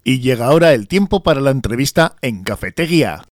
Y llega ahora el tiempo para la entrevista en Cafetería.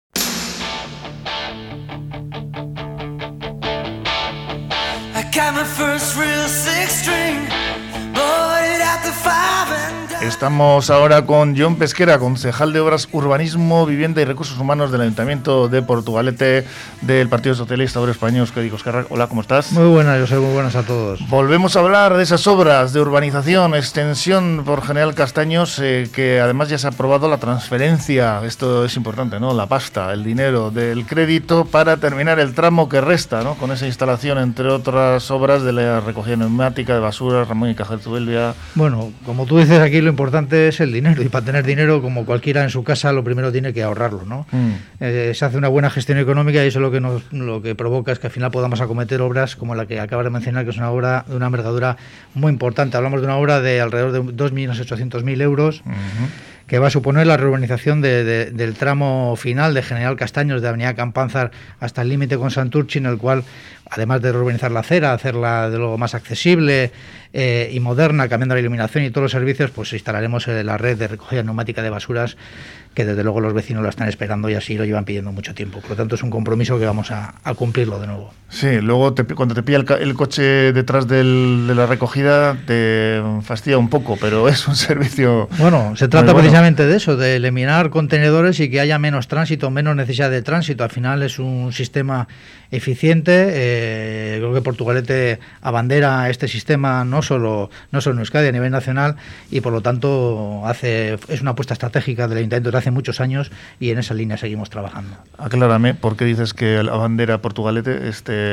Estamos ahora con Jon Pesquera, concejal de Obras, Urbanismo, Vivienda y Recursos Humanos del Ayuntamiento de Portugalete, del Partido Socialista Obrero Español, Euskadi Ezkerra. Hola, ¿cómo estás? Muy buenas, José, muy buenas a todos. Volvemos a hablar de esas obras de urbanización, extensión por General Castaños, que además ya se ha aprobado la transferencia, esto es importante, ¿no? La pasta, el dinero del crédito para terminar el tramo que resta, ¿no? Con esa instalación, entre otras obras, de la recogida neumática de basura, Ramón y Cajal Zubeldia. Bueno, como tú dices aquí, lo importante es el dinero, y para tener dinero, como cualquiera en su casa, lo primero tiene que ahorrarlo, ¿no? Se hace una buena gestión económica y eso lo que provoca es que al final podamos acometer obras como la que acabas de mencionar, que es una obra de una envergadura muy importante. Hablamos de una obra de alrededor de 2.800.000 euros, que va a suponer la reurbanización del tramo final de General Castaños, de Avenida Campanzar hasta el límite con Santurchi, en el cual, además de reurbanizar la acera, hacerla de luego más accesible y moderna, cambiando la iluminación y todos los servicios, pues instalaremos la red de recogida neumática de basuras, que desde luego los vecinos lo están esperando y así lo llevan pidiendo mucho tiempo. Por lo tanto, es un compromiso que vamos a cumplirlo de nuevo. Sí, luego cuando te pilla el coche detrás de la recogida, te fastidia un poco, pero es un servicio... Bueno, se trata precisamente de eso, de eliminar contenedores y que haya menos tránsito, menos necesidad de tránsito. Al final es un sistema eficiente. Creo que Portugalete abandera este sistema no solo en Euskadi, a nivel nacional, y por lo tanto es una apuesta estratégica del Ayuntamiento desde hace muchos años, y en esa línea seguimos trabajando. Aclárame, ¿por qué dices que abandera Portugalete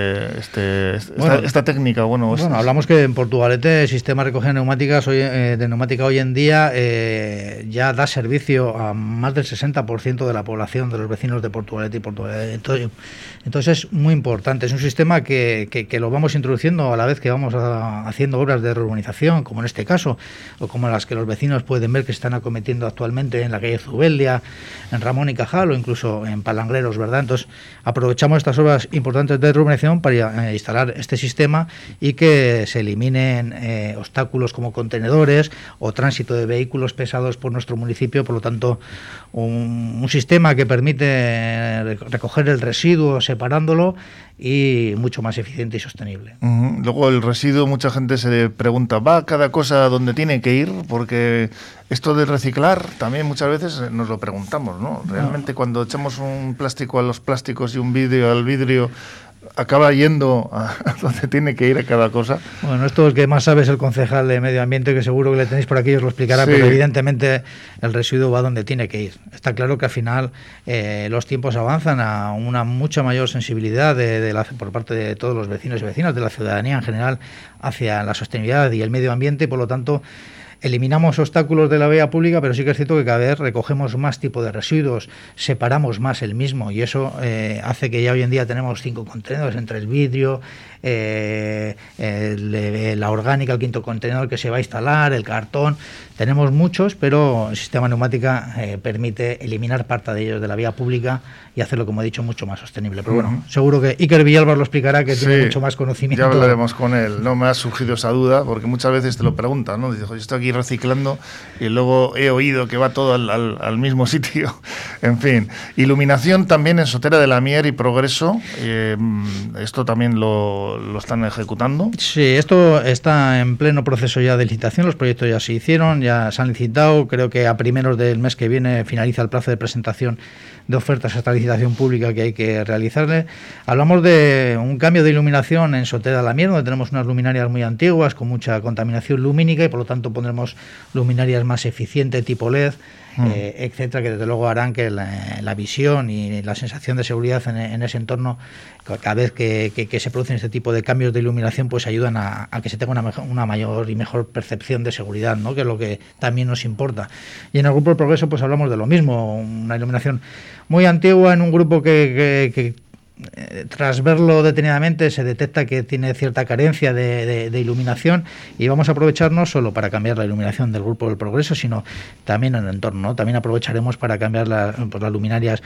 esta técnica? Bueno, hablamos que en Portugalete el sistema de recogida de neumática hoy en día ya da servicio a más del 60% de la población, de los vecinos de Portugalete y Portugalete. Entonces es muy importante, es un sistema que lo vamos introduciendo a la vez que vamos haciendo obras de reurbanización, como en este caso, o como las que los vecinos pueden ver que se están acometiendo actualmente en la calle Zubeldia, en Ramón y Cajal, o incluso en Palangreros, ¿verdad? Entonces aprovechamos estas obras importantes de reurbanización para instalar este sistema y que se eliminen obstáculos como contenedores o tránsito de vehículos pesados por nuestro municipio. Por lo tanto, un sistema que permite recoger el residuo separándolo y mucho más eficiente y sostenible. Luego el residuo, mucha gente se pregunta, ¿va cada cosa donde tiene que ir? Porque esto de reciclar también muchas veces nos lo preguntamos, ¿no? Realmente cuando echamos un plástico a los plásticos y un vidrio al vidrio, acaba yendo a donde tiene que ir a cada cosa. Bueno, esto es que más sabe es el concejal de Medio Ambiente, que seguro que le tenéis por aquí, os lo explicará, sí. Pero evidentemente el residuo va donde tiene que ir. Está claro que al final los tiempos avanzan a una mucha mayor sensibilidad por parte de todos los vecinos y vecinas, de la ciudadanía en general, hacia la sostenibilidad y el medio ambiente, y por lo tanto eliminamos obstáculos de la vía pública, pero sí que es cierto que cada vez recogemos más tipo de residuos, separamos más el mismo, y eso hace que ya hoy en día tenemos 5 contenedores entre el vidrio, la orgánica, el quinto contenedor que se va a instalar, el cartón. Tenemos muchos, pero el sistema neumática permite eliminar parte de ellos de la vía pública y hacerlo, como he dicho, mucho más sostenible. Pero bueno, seguro que Iker Villalba lo explicará, que tiene mucho más conocimiento. Ya hablaremos con él. No me ha surgido esa duda, porque muchas veces te lo preguntan, ¿no? Dices, yo estoy aquí reciclando y luego he oído que va todo al mismo sitio. En fin, iluminación también en Sotera de la Mier y Progreso. Esto también lo están ejecutando. Sí, esto está en pleno proceso ya de licitación. Los proyectos ya se hicieron, ya se han licitado. Creo que a primeros del mes que viene finaliza el plazo de presentación de ofertas a esta licitación pública que hay que realizarle. Hablamos de un cambio de iluminación en Sotera de la Mier, donde tenemos unas luminarias muy antiguas con mucha contaminación lumínica, y por lo tanto pondremos luminarias más eficientes tipo LED, etcétera, que desde luego harán que la visión y la sensación de seguridad en ese entorno, cada vez que se producen este tipo de cambios de iluminación, pues ayudan a que se tenga una mayor y mejor percepción de seguridad, ¿no? Que es lo que también nos importa. Y en el Grupo de Progreso pues hablamos de lo mismo, una iluminación muy antigua en un grupo que tras verlo detenidamente se detecta que tiene cierta carencia de iluminación, y vamos a aprovechar no solo para cambiar la iluminación del Grupo del Progreso, sino también en el entorno, ¿no? También aprovecharemos para cambiar las luminarias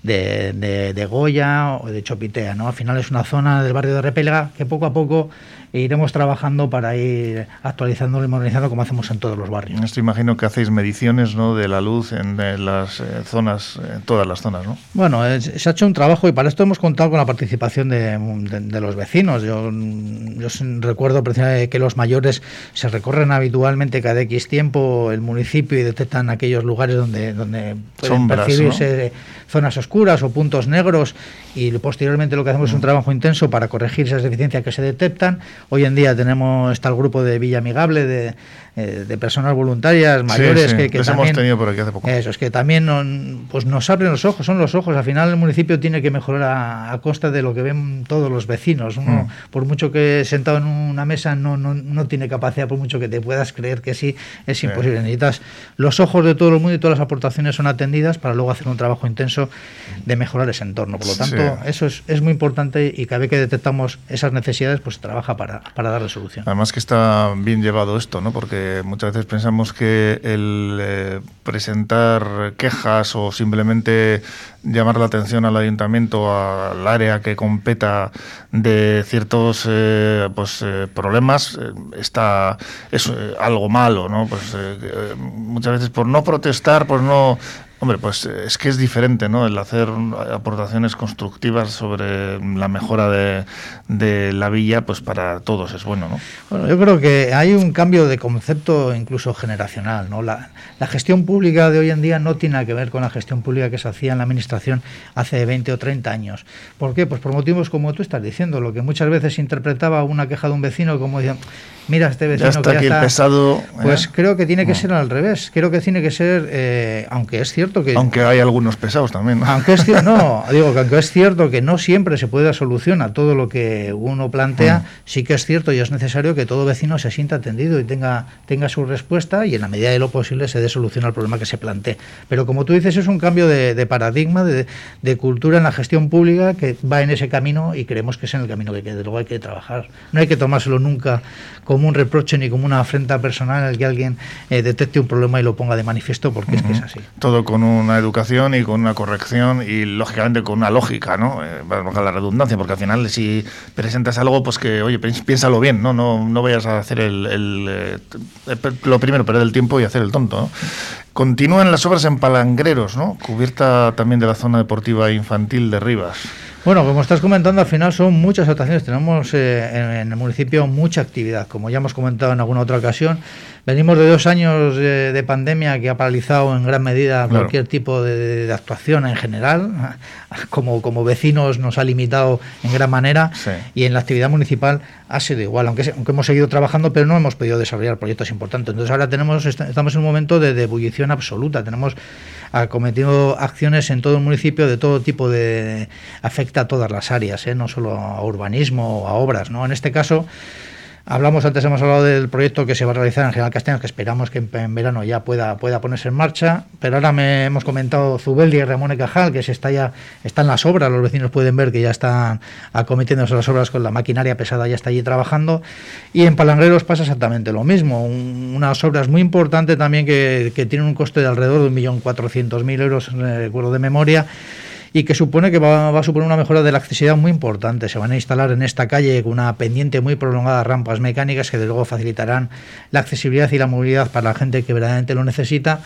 de Goya o de Chopitea, ¿no? Al final es una zona del barrio de Repélega que poco a poco iremos trabajando para ir actualizando y modernizando, como hacemos en todos los barrios. Esto imagino que hacéis mediciones, ¿no?, de la luz en las zonas, en todas las zonas, ¿no? Bueno, se ha hecho un trabajo y para esto hemos contado con la participación de los vecinos. Yo recuerdo precisamente que los mayores se recorren habitualmente cada X tiempo el municipio y detectan aquellos lugares donde pueden sombras, percibirse, ¿no?, zonas oscuras o puntos negros, y posteriormente lo que hacemos es un trabajo intenso para corregir esas deficiencias que se detectan. Hoy en día está el grupo de Villa Amigable de personas voluntarias mayores, que les también hemos tenido por aquí hace poco. Eso es que también pues nos abren los ojos, son los ojos. Al final el municipio tiene que mejorar a costa de lo que ven todos los vecinos. Uno, por mucho que sentado en una mesa no tiene capacidad, por mucho que te puedas creer que sí, es imposible. Necesitas los ojos de todo el mundo y todas las aportaciones son atendidas para luego hacer un trabajo intenso de mejorar ese entorno. Por lo tanto, eso es muy importante, y cada vez que detectamos esas necesidades, pues se trabaja para darle solución. Además que está bien llevado esto, ¿no? Porque muchas veces pensamos que el presentar quejas o simplemente llamar la atención al ayuntamiento, al área que competa de ciertos problemas, es algo malo, ¿no? Pues muchas veces por no protestar, por no... Hombre, pues es que es diferente, ¿no?, el hacer aportaciones constructivas sobre la mejora de la villa, pues para todos es bueno, ¿no? Bueno, yo creo que hay un cambio de concepto incluso generacional, ¿no? La gestión pública de hoy en día no tiene nada que ver con la gestión pública que se hacía en la administración hace 20 o 30 años. ¿Por qué? Pues por motivos como tú estás diciendo, lo que muchas veces interpretaba una queja de un vecino como diciendo, mira, este vecino ya está aquí el pesado. Pues creo que tiene que ser al revés. Creo que tiene que ser, aunque es cierto que... Aunque hay algunos pesados también, ¿no? Aunque es cierto que no siempre se puede dar solución a todo lo que uno plantea, sí que es cierto y es necesario que todo vecino se sienta atendido y tenga su respuesta, y en la medida de lo posible se dé solución al problema que se plantee. Pero como tú dices, es un cambio de paradigma, de cultura en la gestión pública que va en ese camino, y creemos que es en el camino que luego hay que trabajar. No hay que tomárselo nunca como un reproche ni como una afrenta personal al que alguien detecte un problema y lo ponga de manifiesto, porque es que es así. Todo con una educación y con una corrección y lógicamente con una lógica, ¿no? Vamos a la redundancia, porque al final si presentas algo, pues que, oye, piénsalo bien, no vayas a hacer lo primero, perder el tiempo y hacer el tonto, ¿no? Continúan las obras en Palangreros, ¿no? Cubierta también de la zona deportiva infantil de Rivas. Bueno, como estás comentando, al final son muchas actuaciones. Tenemos en el municipio mucha actividad. Como ya hemos comentado en alguna otra ocasión, venimos de 2 años de pandemia que ha paralizado en gran medida cualquier tipo de actuación en general. Como vecinos nos ha limitado en gran manera, y en la actividad municipal ha sido igual, aunque hemos seguido trabajando, pero no hemos podido desarrollar proyectos importantes. Entonces ahora estamos en un momento de ebullición absoluta. Tenemos acometido acciones en todo el municipio de todo tipo, afecta a todas las áreas, no solo a urbanismo o a obras, ¿no? En este caso hemos hablado del proyecto que se va a realizar en General Castaños, que esperamos que en verano ya pueda ponerse en marcha, pero ahora hemos comentado Zubeldia y Ramón y Cajal, que están las obras, los vecinos pueden ver que ya están acometiéndose las obras con la maquinaria pesada, ya está allí trabajando, y en Palangreros pasa exactamente lo mismo, unas obras muy importantes también que tienen un coste de alrededor de 1.400.000 euros, recuerdo de memoria, y que supone que va a suponer una mejora de la accesibilidad muy importante. Se van a instalar en esta calle con una pendiente muy prolongada rampas mecánicas que de luego facilitarán la accesibilidad y la movilidad para la gente que verdaderamente lo necesita,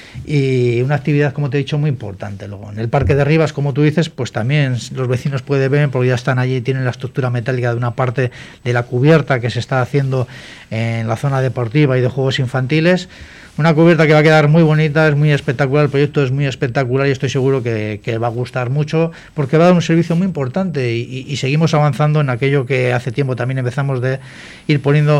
y una actividad, como te he dicho, muy importante. Luego en el Parque de Rivas, como tú dices, pues también los vecinos pueden ver, porque ya están allí, tienen la estructura metálica de una parte de la cubierta que se está haciendo en la zona deportiva y de juegos infantiles. Una cubierta que va a quedar muy bonita, es muy espectacular, el proyecto es muy espectacular y estoy seguro que va a gustar mucho, porque va a dar un servicio muy importante, y seguimos avanzando en aquello que hace tiempo también empezamos de ir poniendo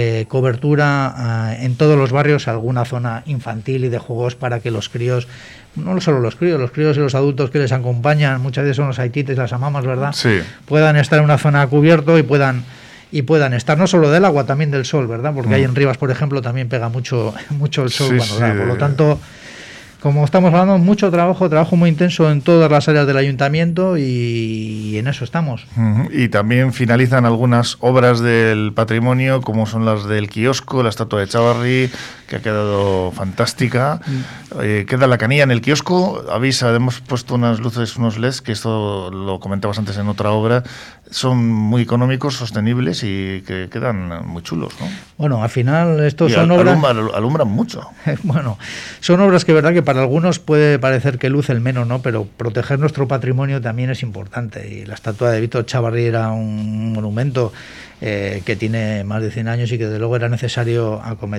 cobertura en todos los barrios, alguna zona infantil y de juegos para que los críos, no solo los críos y los adultos que les acompañan, muchas veces son los haitites, las amamas, ¿verdad? Sí. Puedan estar en una zona cubierta y puedan estar no solo del agua, también del sol, ¿verdad? Porque ahí en Rivas, por ejemplo, también pega mucho el sol cuando da. Por lo tanto, como estamos hablando, mucho trabajo muy intenso en todas las áreas del ayuntamiento y en eso estamos. Y también finalizan algunas obras del patrimonio, como son las del kiosco, la estatua de Chávarri, que ha quedado fantástica. Queda la canilla en el kiosco. Hemos puesto unas luces, unos LEDs, que esto lo comentabas antes en otra obra. Son muy económicos, sostenibles y que quedan muy chulos, ¿no? Bueno, al final estos son obras... Alumbran mucho. Bueno, son obras que, verdad, que para algunos puede parecer que lucen menos, ¿no? Pero proteger nuestro patrimonio también es importante. Y la estatua de Víctor Chávarri era un monumento que tiene más de 100 años y que desde luego era necesario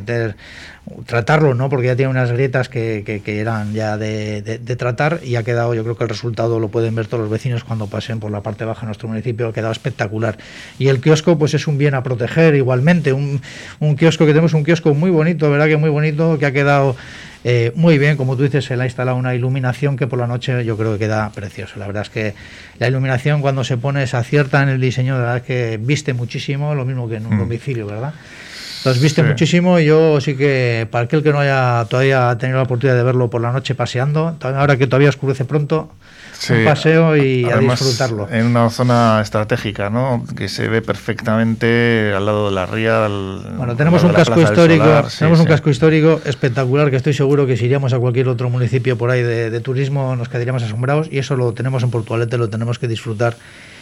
tratarlo, ¿no? Porque ya tiene unas grietas que eran ya de tratar, y ha quedado, yo creo que el resultado lo pueden ver todos los vecinos cuando pasen por la parte baja de nuestro municipio, ha quedado espectacular. Y el kiosco pues es un bien a proteger igualmente, un kiosco que tenemos, un kiosco muy bonito, verdad que muy bonito, que ha quedado muy bien, como tú dices. Se le ha instalado una iluminación que por la noche yo creo que queda precioso. La verdad es que la iluminación, cuando se pone, se acierta en el diseño, de verdad es que viste muchísimo, lo mismo que en un domicilio, ¿verdad? Entonces viste muchísimo. Y yo sí que, para aquel que no haya todavía tenido la oportunidad de verlo por la noche paseando, ahora que todavía oscurece pronto, un paseo y además, a disfrutarlo. En una zona estratégica, ¿no? Que se ve perfectamente al lado de la ría. Bueno, tenemos un casco histórico, un casco histórico espectacular, que estoy seguro que si iríamos a cualquier otro municipio por ahí de turismo nos quedaríamos asombrados, y eso lo tenemos en Portugalete, lo tenemos que disfrutar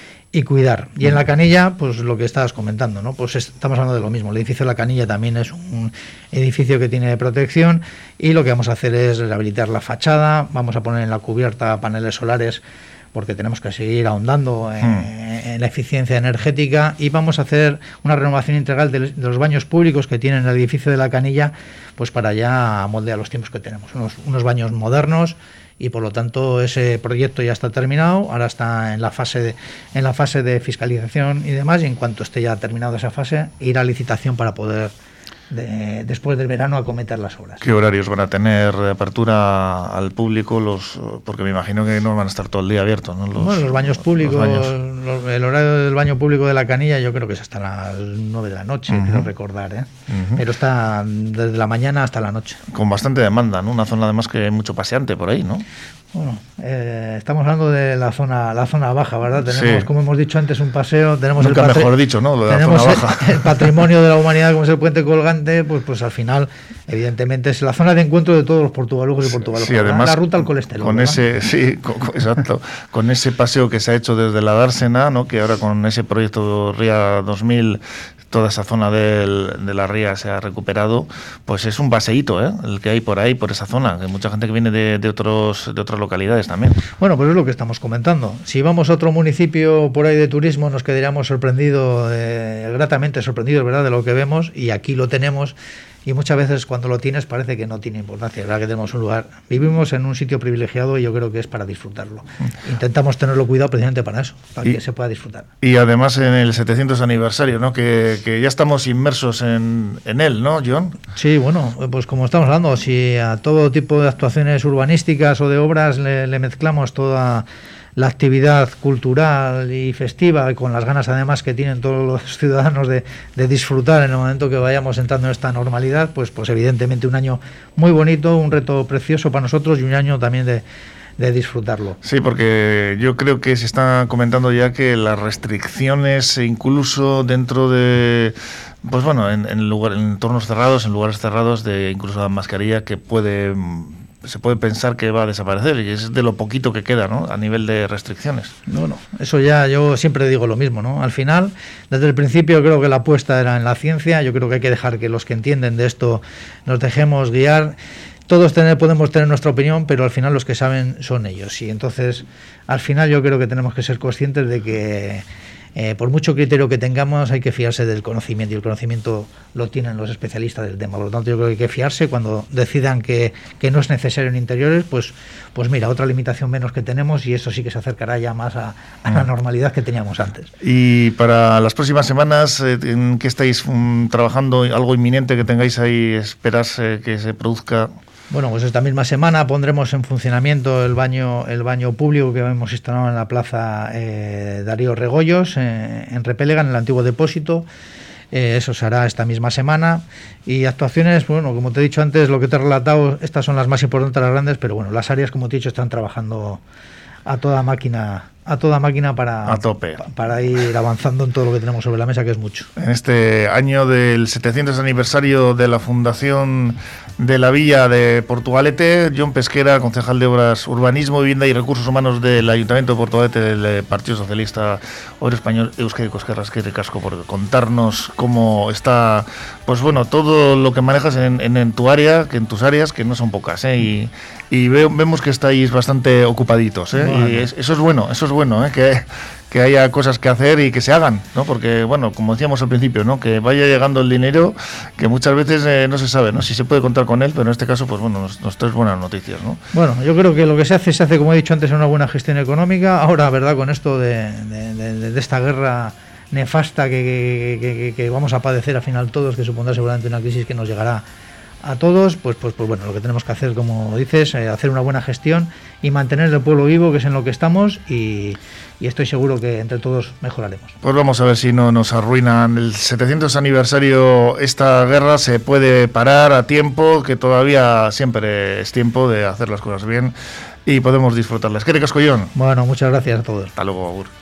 y cuidar. Y en la Canilla, pues lo que estabas comentando, ¿no? Pues estamos hablando de lo mismo. El edificio de la Canilla también es un edificio que tiene protección, y lo que vamos a hacer es rehabilitar la fachada, vamos a poner en la cubierta paneles solares, porque tenemos que seguir ahondando en la eficiencia energética, y vamos a hacer una renovación integral de los baños públicos que tienen el edificio de la Canilla, pues para ya moldear los tiempos que tenemos. Unos baños modernos, y por lo tanto ese proyecto ya está terminado, ahora está en la fase de fiscalización y demás, y en cuanto esté ya terminada esa fase, ir a licitación para poder después del verano acometer las obras. ¿Qué horarios van a tener de apertura al público? Porque me imagino que no van a estar todo el día abiertos, ¿no? Los baños públicos, el horario del baño público de la Canilla yo creo que es hasta las 9 de la noche, quiero recordar, ¿eh? Pero está desde la mañana hasta la noche. Con bastante demanda, ¿no? Una zona además que hay mucho paseante por ahí, ¿no? Bueno, estamos hablando de la zona baja, ¿verdad? Tenemos, como hemos dicho antes, un paseo, tenemos nunca mejor dicho, ¿no? Lo de la zona baja. El patrimonio de la humanidad, como es el puente colgante, pues al final, evidentemente, es la zona de encuentro de todos los portugalujos y portugalos. Sí, además, la ruta al colesterol. Exacto. Con ese paseo que se ha hecho desde la Dársena, ¿no? Que ahora con ese proyecto Ría 2000, toda esa zona de la ría se ha recuperado, pues es un paseíto, el que hay por ahí, por esa zona, que mucha gente que viene de otras localidades también. Bueno, pues es lo que estamos comentando. Si vamos a otro municipio por ahí de turismo, nos quedaríamos gratamente sorprendidos, ¿verdad?, de lo que vemos, y aquí lo tenemos. Y muchas veces cuando lo tienes parece que no tiene importancia, ¿verdad? Que tenemos un lugar, vivimos en un sitio privilegiado, y yo creo que es para disfrutarlo. Intentamos tenerlo cuidado precisamente para eso, para que se pueda disfrutar. Y además en el 700 aniversario, ¿no? Que ya estamos inmersos en él, ¿no, John? Sí, bueno, pues como estamos hablando, si a todo tipo de actuaciones urbanísticas o de obras le mezclamos toda la actividad cultural y festiva, con las ganas además que tienen todos los ciudadanos de disfrutar en el momento que vayamos entrando en esta normalidad, pues evidentemente un año muy bonito, un reto precioso para nosotros, y un año también de disfrutarlo. Sí, porque yo creo que se está comentando ya que las restricciones, incluso dentro de, pues bueno, en entornos cerrados, en lugares cerrados, de incluso la mascarilla, que se puede pensar que va a desaparecer, y es de lo poquito que queda, ¿no?, a nivel de restricciones. Bueno, eso ya yo siempre digo lo mismo, ¿no? Al final, desde el principio creo que la apuesta era en la ciencia. Yo creo que hay que dejar que los que entienden de esto nos dejemos guiar. Todos podemos tener nuestra opinión, pero al final los que saben son ellos. Y entonces, al final yo creo que tenemos que ser conscientes de que por mucho criterio que tengamos, hay que fiarse del conocimiento, y el conocimiento lo tienen los especialistas del tema. Por lo tanto, yo creo que hay que fiarse. Cuando decidan que no es necesario en interiores, pues mira, otra limitación menos que tenemos, y eso sí que se acercará ya más a la normalidad que teníamos antes. Y para las próximas semanas, ¿en qué estáis trabajando? ¿Algo inminente que tengáis ahí, esperas que se produzca? Bueno, pues esta misma semana pondremos en funcionamiento el baño público que hemos instalado en la plaza Darío Regoyos, en Repélega, en el antiguo depósito. Eso se hará esta misma semana. Y actuaciones, bueno, como te he dicho antes, lo que te he relatado, estas son las más importantes, las grandes, pero bueno, las áreas, como te he dicho, están trabajando a toda máquina para ir avanzando en todo lo que tenemos sobre la mesa, que es mucho. En este año del 700 aniversario de la fundación de la Villa de Portugalete, Jon Pesquera, concejal de Obras, Urbanismo, Vivienda y Recursos Humanos del Ayuntamiento de Portugalete del Partido Socialista Obrero Español, Euskadiko Ezkerra, eskerrik asko por contarnos cómo está, pues bueno, todo lo que manejas en tu área, que en tus áreas, que no son pocas, y vemos que estáis bastante ocupaditos, Bueno. Y eso es bueno, que haya cosas que hacer y que se hagan, ¿no? Porque, bueno, como decíamos al principio, ¿no? Que vaya llegando el dinero, que muchas veces no se sabe, ¿no? Si se puede contar con él, pero en este caso, pues bueno, nos traes buenas noticias, ¿no? Bueno, yo creo que lo que se hace, como he dicho antes, en una buena gestión económica. Ahora, ¿verdad? Con esto de esta guerra nefasta que vamos a padecer al final todos, que supondrá seguramente una crisis que nos llegará a todos, pues bueno, lo que tenemos que hacer, como dices, hacer una buena gestión y mantener el pueblo vivo, que es en lo que estamos, y estoy seguro que entre todos mejoraremos. Pues vamos a ver si no nos arruinan el 700 aniversario. Esta guerra se puede parar a tiempo, que todavía siempre es tiempo de hacer las cosas bien y podemos disfrutarlas. ¿Qué te casco, Jon? Bueno, muchas gracias a todos. Hasta luego, agur.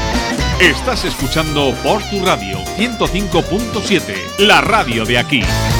Estás escuchando Por Tu Radio 105.7, la radio de aquí.